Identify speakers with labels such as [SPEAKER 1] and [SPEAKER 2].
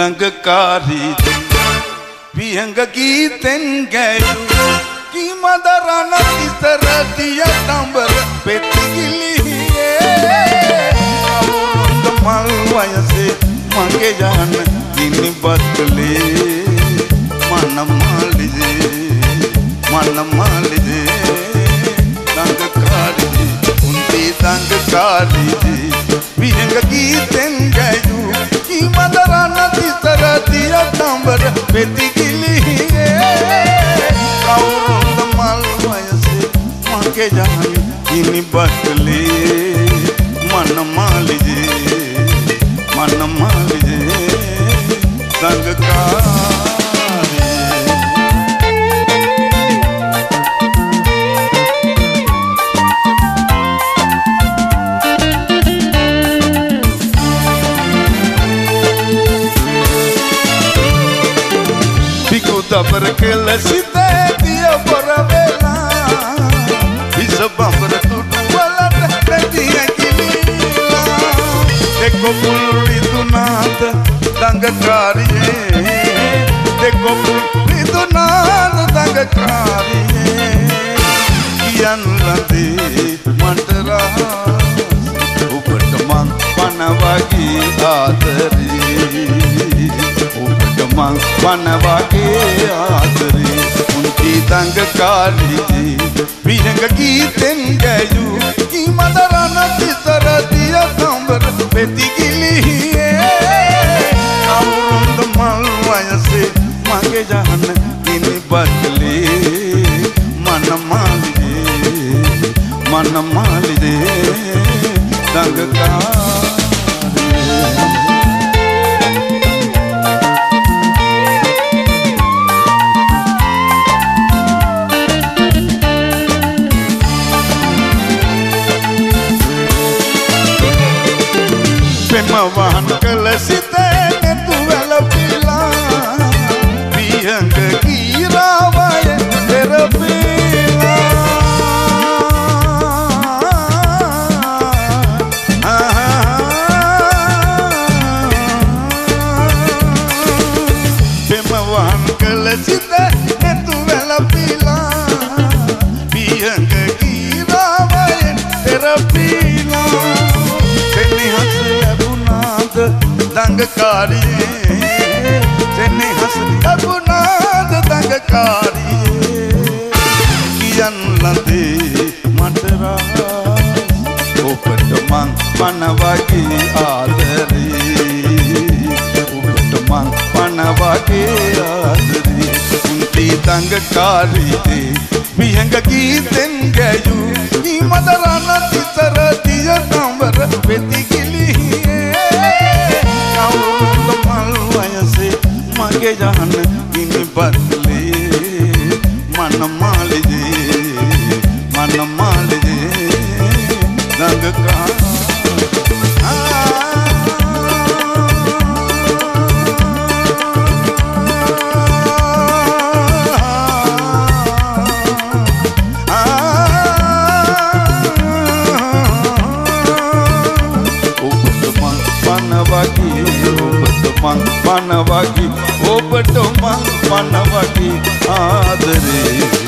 [SPEAKER 1] දඟකාරී විහංග ගීතෙන් ගැයූ කී මදරණ තිසර දිය තඹර පෙතිගිලියේ අවුරුද්ද මල් වයසේ මගේ යහන ගිනිපත් කළේ මනමාලිජේ දඟකාරී උන්ටි දඟකාරී විහංග ගීතෙන් ගැයූ කී මදරණ තිසර දිය තඹර පෙතිගිලියේ අවුරුද්ද මල් වයසේ මගේ යහන ගිනිපත් කළේ මනමාලිජේ දඟකාරී දබර කෙල සිතේ දිය පොර වෙලා විස බඹර තුඩු වලට පැතිය කිලිලා දෙකොපුල් රිදුනාද දඟකාරියේ දෙකොපුල් රිදුනාද දඟකාරියේ කියන් ලදී මන්තරා ඔබට මං පනවගේ ආදරේ මං වනවගේ ආදරේ උන්ටි දඟකාරී විහංග ගීතෙන් ගැයූ කී මදරණ තිසර දිය තඹර පෙතිගිලියේ අවුරුද්ද මල් වයසේ මගේ යහන ගිනිපත් කළේ මනමාලිජේ දඟකාරී වහන් කළ සිතේ නෙතු වැළපිලා විහංග කීරාවය තෙරපිලා පෙම වහන් කළ සිතේ නෙතු වැළපිලා විහංග කීරාවය තෙරපිලා දඟකාරියේ සෙනෙහස ලැබුණාද දඟකාරියේ කියන් ලදී මට රාස් ඔබට මං පනවගේ ආදරේ ඔබට මං පනවගේ ආදරේ උන්ටි දඟකාරියේ විහංග ගීතෙන් ගැයූ කී මදරණ තිසර දිය තඹර පෙතිගිලියේ අවුරුද්ද මල් වයසේ මගේ යහන ගිනිපත් කළේ මනමාලිජේ දඟකාරී මං වනවගේ ඔබට මං වනවගේ ආදරේ